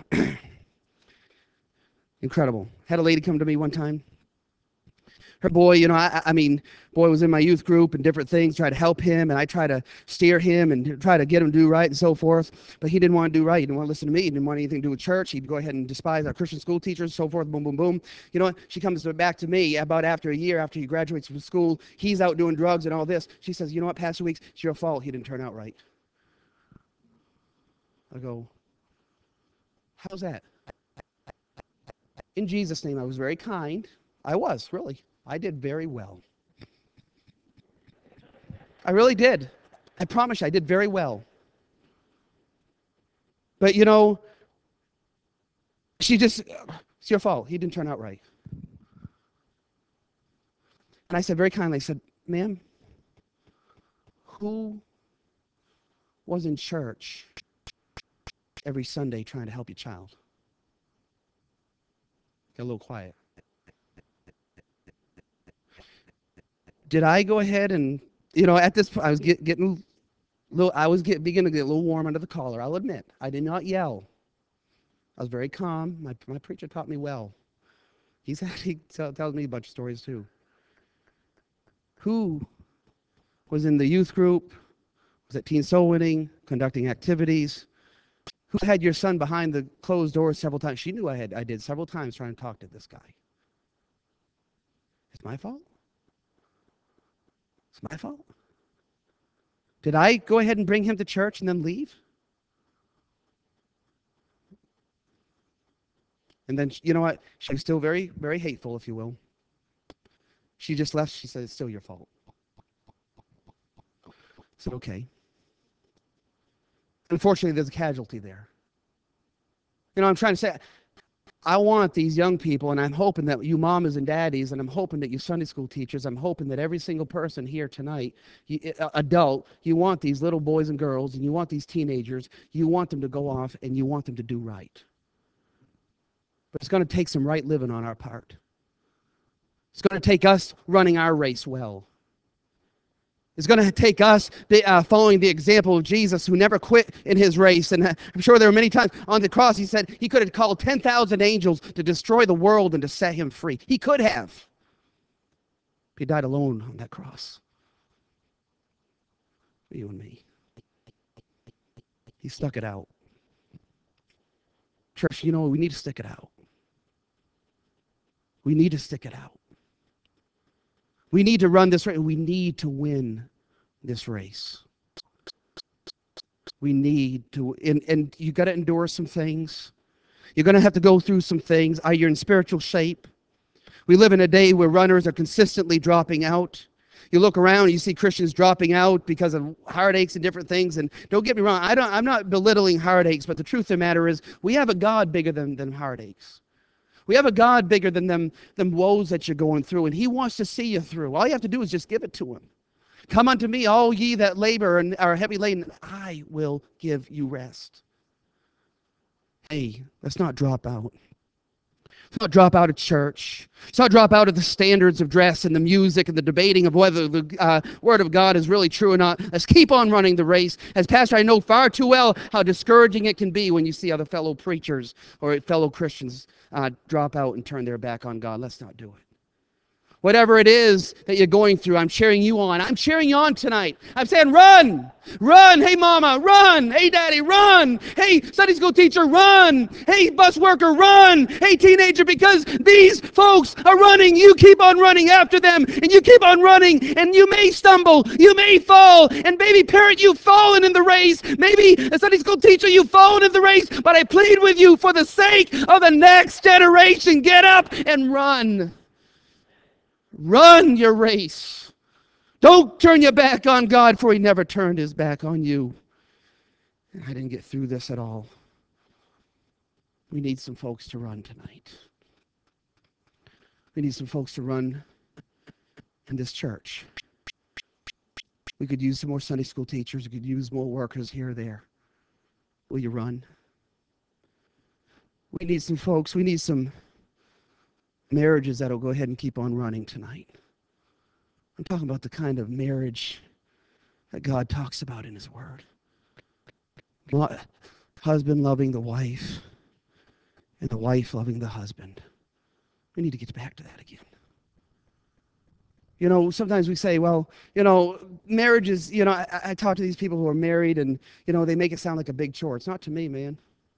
Incredible. Had a lady come to me one time. Her boy, boy was in my youth group and different things, try to help him, and I try to steer him and try to get him to do right and so forth. But he didn't want to do right. He didn't want to listen to me. He didn't want anything to do with church. He'd go ahead and despise our Christian school teachers, so forth, boom, boom, boom. You know what? She comes back to me about after a year, after he graduates from school. He's out doing drugs and all this. She says, you know what, Pastor Weeks, it's your fault he didn't turn out right. I go, how's that? In Jesus' name, I was very kind. I was, really. I did very well. I really did. I promise you, I did very well. But, it's your fault. He didn't turn out right. And I said very kindly, I said, ma'am, who was in church every Sunday trying to help your child? Got a little quiet. Did I go ahead and, at this point, I was getting beginning to get a little warm under the collar. I'll admit, I did not yell. I was very calm. My preacher taught me well. He tells me a bunch of stories too. Who was in the youth group, was at Teen Soul Winning, conducting activities? Who had your son behind the closed doors several times? She knew I did several times trying to talk to this guy. It's my fault? It's my fault? Did I go ahead and bring him to church and then leave? And then, you know what? She was still very, very hateful, if you will. She just left. She said, it's still your fault. I said, okay. Unfortunately, there's a casualty there. I'm trying to say, I want these young people, and I'm hoping that you mamas and daddies, and I'm hoping that you Sunday school teachers, I'm hoping that every single person here tonight, adult, you want these little boys and girls, and you want these teenagers, you want them to go off, and you want them to do right. But it's going to take some right living on our part. It's going to take us running our race well. It's going to take us following the example of Jesus, who never quit in his race. And I'm sure there were many times on the cross he said he could have called 10,000 angels to destroy the world and to set him free. He could have. He died alone on that cross for you and me. He stuck it out. Church, you know, we need to stick it out. We need to stick it out. We need to run this race. We need to win this race. We need to, and you got to endure some things. You're going to have to go through some things. Are you in spiritual shape? We live in a day where runners are consistently dropping out. You look around and you see Christians dropping out because of heartaches and different things. And don't get me wrong, I'm not belittling heartaches, but the truth of the matter is we have a God bigger than heartaches. We have a God bigger than them woes that you're going through, and he wants to see you through. All you have to do is just give it to him. Come unto me, all ye that labor and are heavy laden, and I will give you rest. Hey, let's not drop out. Let's not drop out of church. Let's not drop out of the standards of dress and the music and the debating of whether the Word of God is really true or not. Let's keep on running the race. As pastor, I know far too well how discouraging it can be when you see other fellow preachers or fellow Christians drop out and turn their back on God. Let's not do it. Whatever it is that you're going through, I'm cheering you on. I'm cheering you on tonight. I'm saying, run! Run! Hey, mama, run! Hey, daddy, run! Hey, Sunday school teacher, run! Hey, bus worker, run! Hey, teenager, because these folks are running. You keep on running after them, and you keep on running, and you may stumble, you may fall, and maybe parent, you've fallen in the race. Maybe a Sunday school teacher, you've fallen in the race, but I plead with you for the sake of the next generation, get up and run. Run your race. Don't turn your back on God, for he never turned his back on you. I didn't get through this at all. We need some folks to run tonight. We need some folks to run in this church. We could use some more Sunday school teachers. We could use more workers here or there. Will you run? We need some folks. We need some marriages that'll go ahead and keep on running tonight. I'm talking about the kind of marriage that God talks about in his word. Husband loving the wife and the wife loving the husband. We need to get back to that again. You know, sometimes we say, well, you know, marriage is, you know, I talk to these people who are married and, you know, they make it sound like a big chore. It's not to me, man.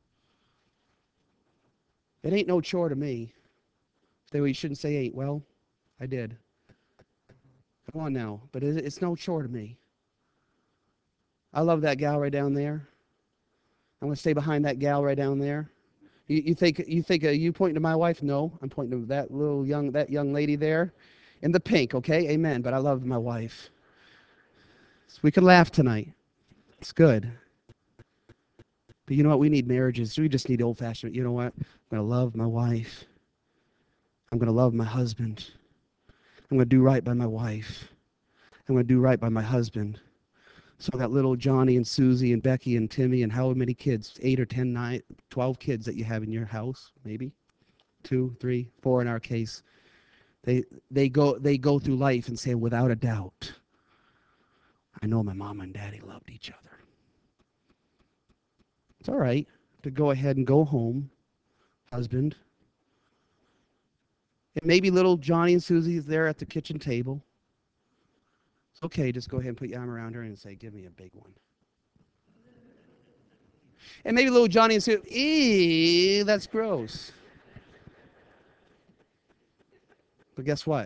It ain't no chore to me. Say, well, you shouldn't say ain't. Well, I did. Come on now. But it's no chore to me. I love that gal right down there. I'm going to stay behind that gal right down there. You think you pointing to my wife? No, I'm pointing to that young lady there in the pink, okay? Amen. But I love my wife. So we can laugh tonight. It's good. But you know what? We need marriages. We just need old-fashioned. You know what? I'm going to love my wife. I'm going to love my husband. I'm going to do right by my wife. I'm going to do right by my husband. So I got little Johnny and Susie and Becky and Timmy and how many kids? 8 or 10, 9, 12 kids that you have in your house, maybe 2, 3, 4 in our case. They go through life and say, without a doubt, I know my mom and daddy loved each other. It's all right to go ahead and go home, husband. And maybe little Johnny and Susie is there at the kitchen table. It's okay, just go ahead and put your arm around her and say, give me a big one. And maybe little Johnny and Susie, that's gross. But guess what?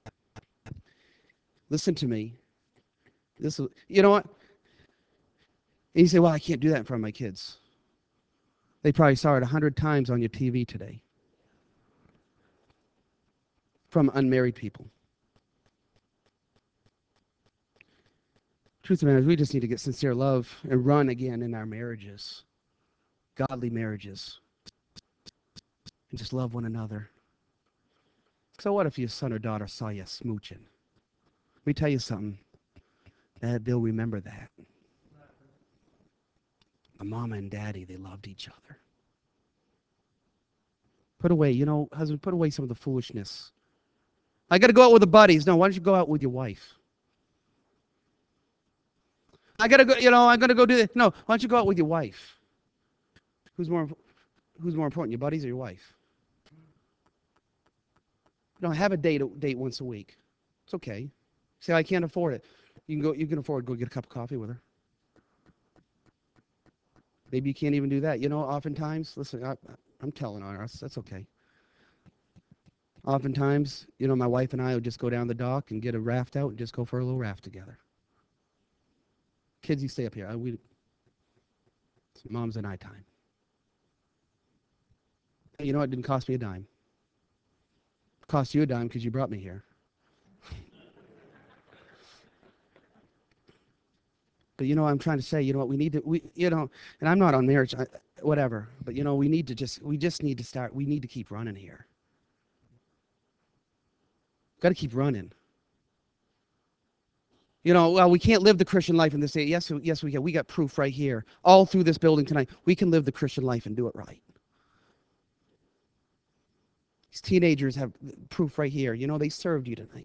Listen to me. You know what? And you say, well, I can't do that in front of my kids. They probably saw it 100 times on your TV today from unmarried people. Truth of the matter is, we just need to get sincere love and run again in our marriages, godly marriages, and just love one another. So what if your son or daughter saw you smooching? Let me tell you something. They'll remember that. My mama and daddy, they loved each other. Put away, husband, put away some of the foolishness I got to go out with the buddies. No, why don't you go out with your wife? I got to go, I'm going to go do this. No, why don't you go out with your wife? Who's more, who's more important, your buddies or your wife? No, have a date once a week. It's okay. Say, I can't afford it. You can afford to go get a cup of coffee with her. Maybe you can't even do that. Oftentimes, listen, I'm telling on us. That's okay. Oftentimes, my wife and I would just go down the dock and get a raft out and just go for a little raft together. Kids, you stay up here. It's mom's and I time. You know what? It didn't cost me a dime. It cost you a dime because you brought me here. But what I'm trying to say, what we need to, and I'm not on marriage, whatever, but we just need to start, we need to keep running here. Got to keep running. Well, we can't live the Christian life in this day. Yes, we can. We got proof right here. All through this building tonight, we can live the Christian life and do it right. These teenagers have proof right here. They served you tonight.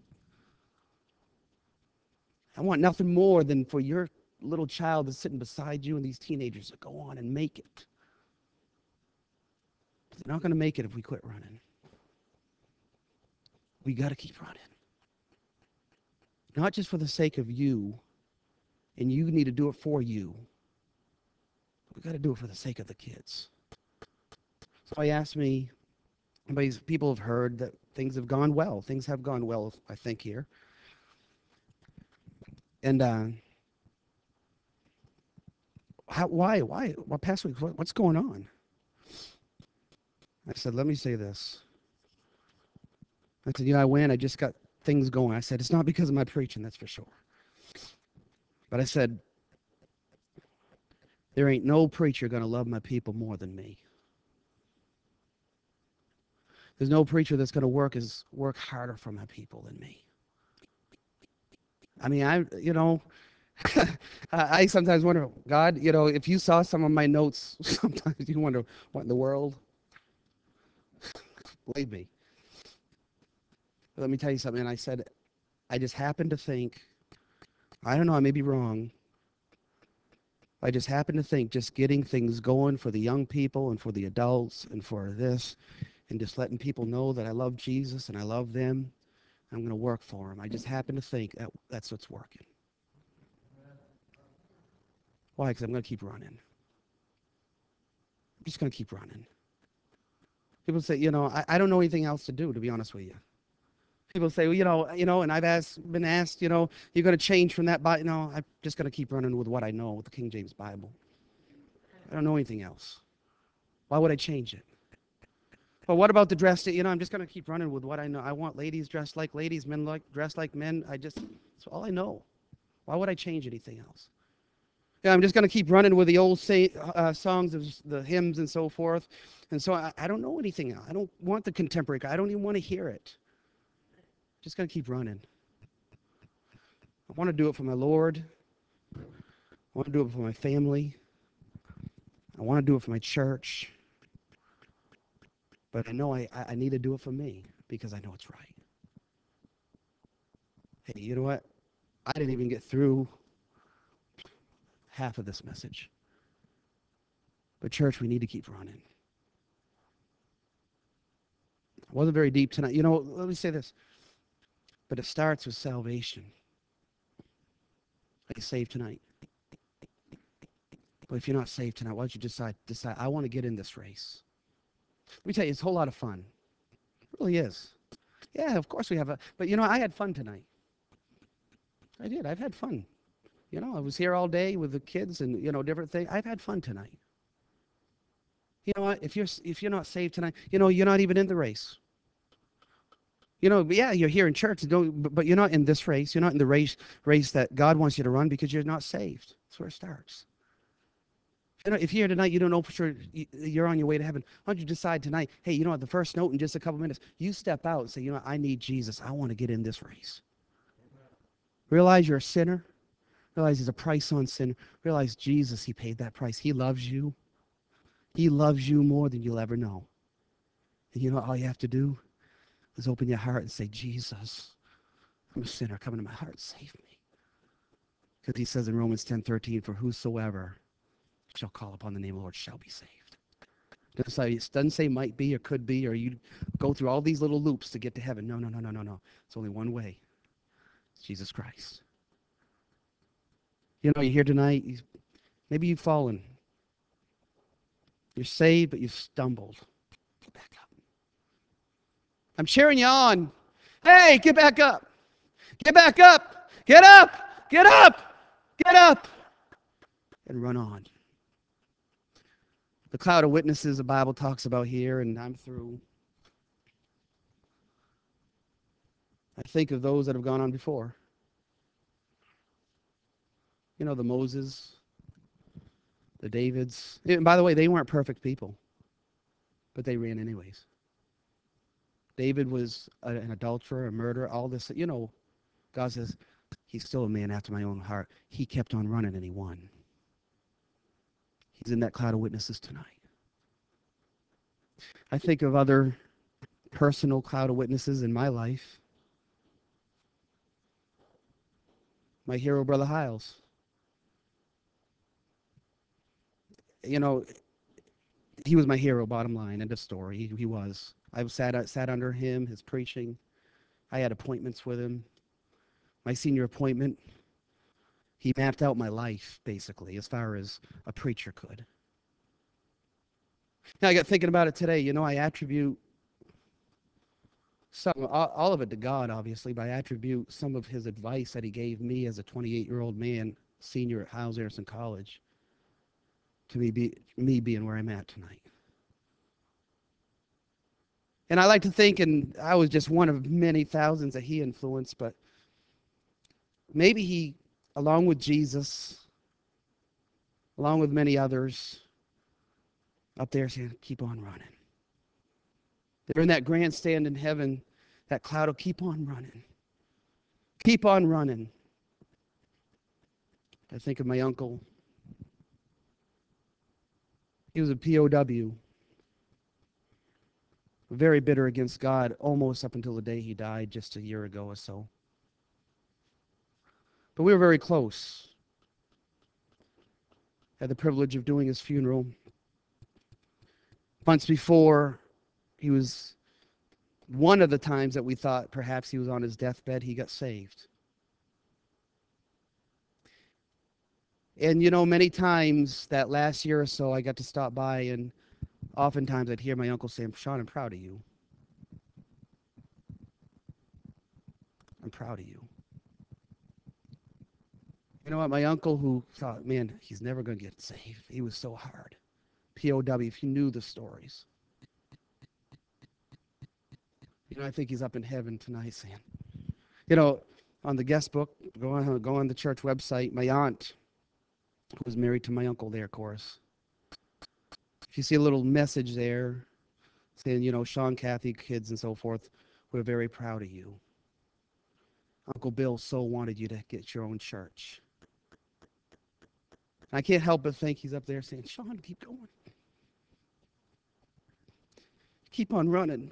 I want nothing more than for your little child that's sitting beside you and these teenagers to go on and make it. They're not going to make it if we quit running. We got to keep running. Not just for the sake of you, and you need to do it for you. We got to do it for the sake of the kids. Somebody asked me, people have heard that things have gone well. Things have gone well, I think, here. And why? Well, Pastor, what's going on? I said, let me say this. I said, I win. I just got things going. I said, it's not because of my preaching, that's for sure. But I said, there ain't no preacher going to love my people more than me. There's no preacher that's going to work harder for my people than me. I mean, I sometimes wonder, God, if you saw some of my notes, sometimes you wonder, what in the world? Believe me. But let me tell you something. And I said, I just happened to think, I don't know, I may be wrong. I just happen to think just getting things going for the young people and for the adults and for this and just letting people know that I love Jesus and I love them, I'm going to work for them. I just happen to think that's what's working. Why? Because I'm going to keep running. I'm just going to keep running. People say, I don't know anything else to do, to be honest with you. People say, well, and I've been asked, you're going to change from that Bible. No, I'm just going to keep running with what I know, with the King James Bible. I don't know anything else. Why would I change it? Well, what about the dress? I'm just going to keep running with what I know. I want ladies dressed like ladies, men dressed like men. That's all I know. Why would I change anything else? Yeah, I'm just going to keep running with the old songs of the hymns and so forth. And so I don't know anything else. I don't want the contemporary. I don't even want to hear it. Just going to keep running. I want to do it for my Lord. I want to do it for my family. I want to do it for my church. But I know I need to do it for me because I know it's right. Hey, you know what? I didn't even get through half of this message. But church, we need to keep running. It wasn't very deep tonight. Let me say this. But it starts with salvation. Are you saved tonight? But if you're not saved tonight, why don't you decide, I want to get in this race. Let me tell you, it's a whole lot of fun. It really is. Yeah, of course we have but I had fun tonight. I did. I've had fun. I was here all day with the kids and, different things. I've had fun tonight. You know what? If you're not saved tonight, you're not even in the race. Yeah, you're here in church, but you're not in this race. You're not in the race that God wants you to run because you're not saved. That's where it starts. If you're here tonight, you don't know for sure you're on your way to heaven. Why don't you decide tonight, hey, at the first note in just a couple minutes, you step out and say, I need Jesus. I want to get in this race. Realize you're a sinner. Realize there's a price on sin. Realize Jesus, he paid that price. He loves you. He loves you more than you'll ever know. And all you have to do? is open your heart and say, Jesus, I'm a sinner. Come into my heart. Save me. Because he says in Romans 10:13, for whosoever shall call upon the name of the Lord shall be saved. It doesn't say might be or could be, or you go through all these little loops to get to heaven. No, no, no, no, no, no. It's only one way. It's Jesus Christ. You know, you're here tonight. Maybe you've fallen. You're saved, but you've stumbled. Get back up. I'm cheering you on. Hey, get back up. Get back up. Get up. Get up. Get up. And run on. The cloud of witnesses the Bible talks about here, and I'm through. I think of those that have gone on before. You know, the Moses, the Davids. And by the way, they weren't perfect people, but they ran anyways. David was an adulterer, a murderer, all this. You know, God says, he's still a man after my own heart. He kept on running and he won. He's in that cloud of witnesses tonight. I think of other personal cloud of witnesses in my life. My hero, Brother Hiles. You know, he was my hero, bottom line, end of story. He was. I sat under him, his preaching. I had appointments with him. My senior appointment, he mapped out my life, basically, as far as a preacher could. Now, I got thinking about it today. You know, I attribute all of it to God, obviously, but I attribute some of his advice that he gave me as a 28-year-old man, senior at Hyles Anderson College, to me being where I'm at tonight. And I like to think, and I was just one of many thousands that he influenced, but maybe he, along with Jesus, along with many others, up there saying, keep on running. They're in that grandstand in heaven, that cloud will keep on running. Keep on running. I think of my uncle. He was a POW, very bitter against God, almost up until the day he died just a year ago or so. But we were very close. Had the privilege of doing his funeral. Months before, he was one of the times that we thought perhaps he was on his deathbed, he got saved. And you know, many times that last year or so, I got to stop by, and oftentimes I'd hear my uncle saying, Sean, I'm proud of you. I'm proud of you. You know what? My uncle, who thought, man, he's never going to get saved. He was so hard. POW, if you knew the stories. You know, I think he's up in heaven tonight saying, you know, on the guest book, go on the church website, my aunt, who was married to my uncle there, of course. If you see a little message there saying, you know, Sean, Kathy, kids, and so forth, we're very proud of you. Uncle Bill so wanted you to get your own church. I can't help but think he's up there saying, Sean, keep going. Keep on running.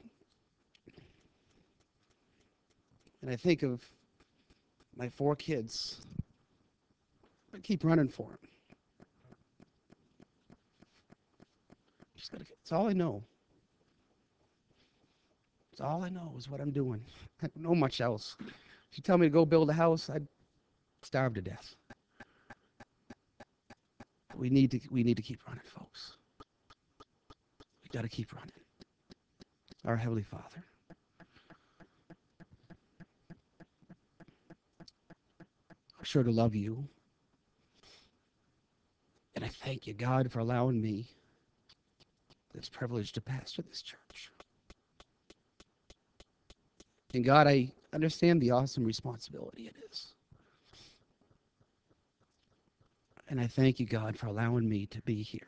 And I think of my 4 kids. I keep running for them. It's all I know. It's all I know is what I'm doing. I don't know much else. If you tell me to go build a house, I'd starve to death. We need to keep running, folks. We got to keep running. Our Heavenly Father, I'm sure to love you. And I thank you, God, for allowing me this privilege to pastor this church. And God, I understand the awesome responsibility it is. And I thank you, God, for allowing me to be here.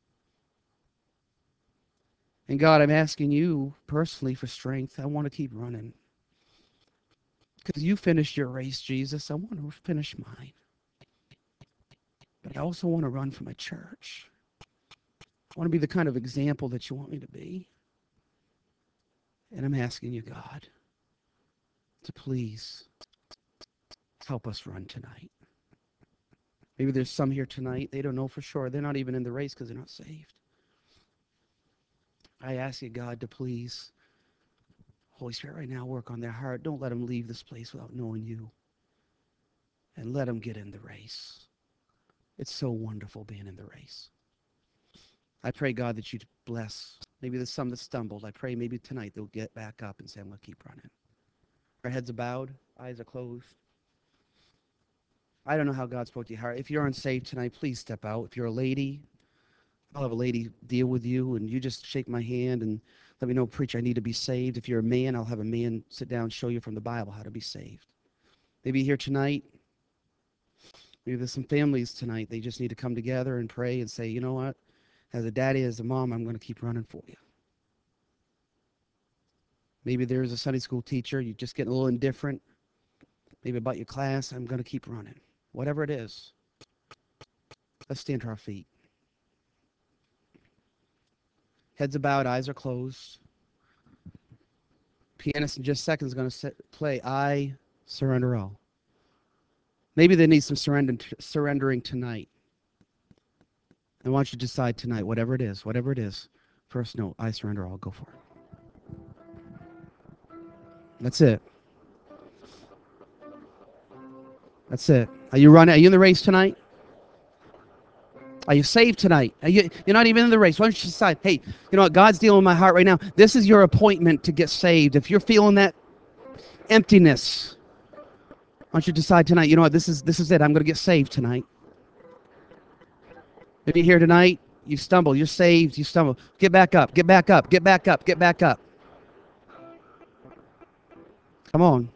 And God, I'm asking you personally for strength. I want to keep running. Because you finished your race, Jesus. I want to finish mine. But I also want to run for my church. I want to be the kind of example that you want me to be. And I'm asking you, God, to please help us run tonight. Maybe there's some here tonight, they don't know for sure. They're not even in the race because they're not saved. I ask you, God, to please, Holy Spirit, right now, work on their heart. Don't let them leave this place without knowing you. And let them get in the race. It's so wonderful being in the race. I pray, God, that you'd bless. Maybe there's some that stumbled. I pray maybe tonight they'll get back up and say, I'm going to keep running. Our heads are bowed, eyes are closed. I don't know how God spoke to your heart. If you're unsaved tonight, please step out. If you're a lady, I'll have a lady deal with you, and you just shake my hand and let me know, preacher, I need to be saved. If you're a man, I'll have a man sit down and show you from the Bible how to be saved. Maybe here tonight, maybe there's some families tonight. They just need to come together and pray and say, you know what? As a daddy, as a mom, I'm going to keep running for you. Maybe there's a Sunday school teacher. You're just getting a little indifferent. Maybe about your class. I'm going to keep running. Whatever it is, let's stand to our feet. Heads are bowed, eyes are closed. Pianist in just seconds is going to play I Surrender All. Maybe they need some surrendering tonight. I want you to decide tonight, whatever it is. First note, I surrender all. Go for it. That's it. That's it. Are you running? Are you in the race tonight? Are you saved tonight? You're not even in the race. Why don't you decide, hey, you know what? God's dealing with my heart right now. This is your appointment to get saved. If you're feeling that emptiness, why don't you decide tonight, you know what? This is it. I'm going to get saved tonight. Maybe you're here tonight, you stumble, you're saved, you stumble. Get back up, get back up, get back up, get back up. Come on.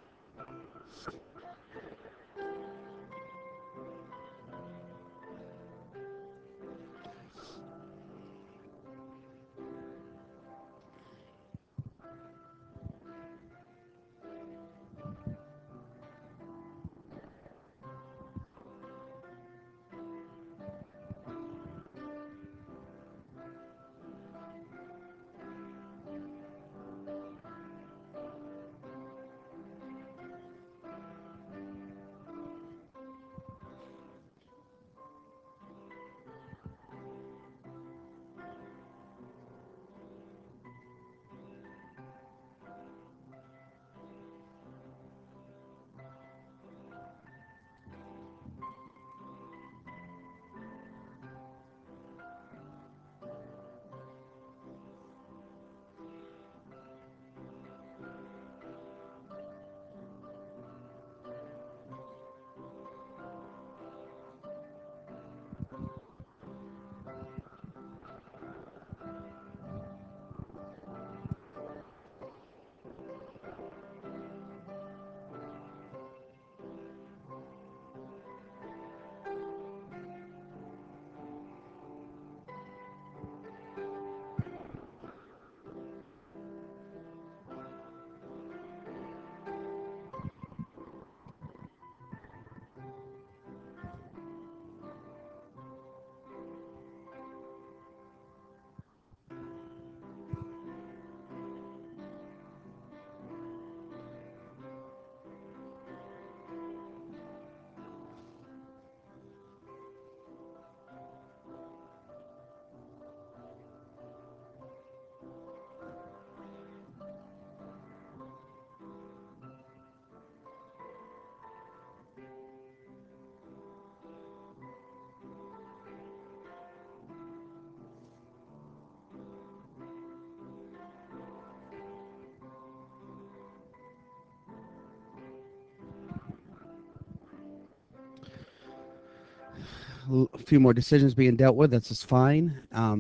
A few more decisions being dealt with. That's just fine.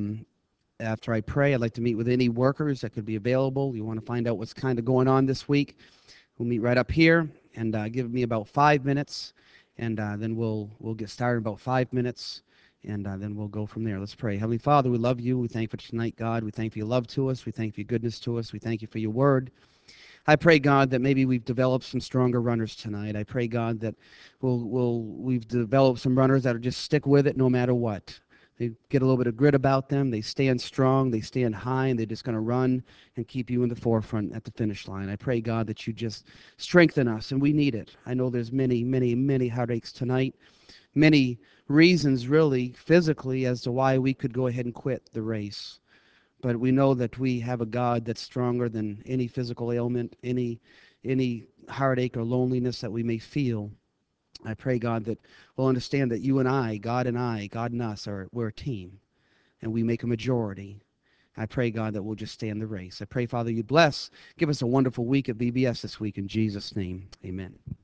After I pray, I'd like to meet with any workers that could be available. You want to find out what's kind of going on this week. We'll meet right up here and give me about 5 minutes, and then we'll get started in about 5 minutes, and then we'll go from there. Let's pray. Heavenly Father, we love you. We thank you for tonight, God. We thank you for your love to us. We thank you for your goodness to us. We thank you for your word. I pray, God, that maybe we've developed some stronger runners tonight. I pray, God, that we've developed some runners that'll just stick with it no matter what. They get a little bit of grit about them. They stand strong. They stand high, and they're just going to run and keep you in the forefront at the finish line. I pray, God, that you just strengthen us, and we need it. I know there's many, many, many heartaches tonight, many reasons, really, physically, as to why we could go ahead and quit the race. But we know that we have a God that's stronger than any physical ailment, any heartache or loneliness that we may feel. I pray, God, that we'll understand that you and I, God and us, we're a team, and we make a majority. I pray, God, that we'll just stay in the race. I pray, Father, you bless. Give us a wonderful week at VBS this week. In Jesus' name, amen.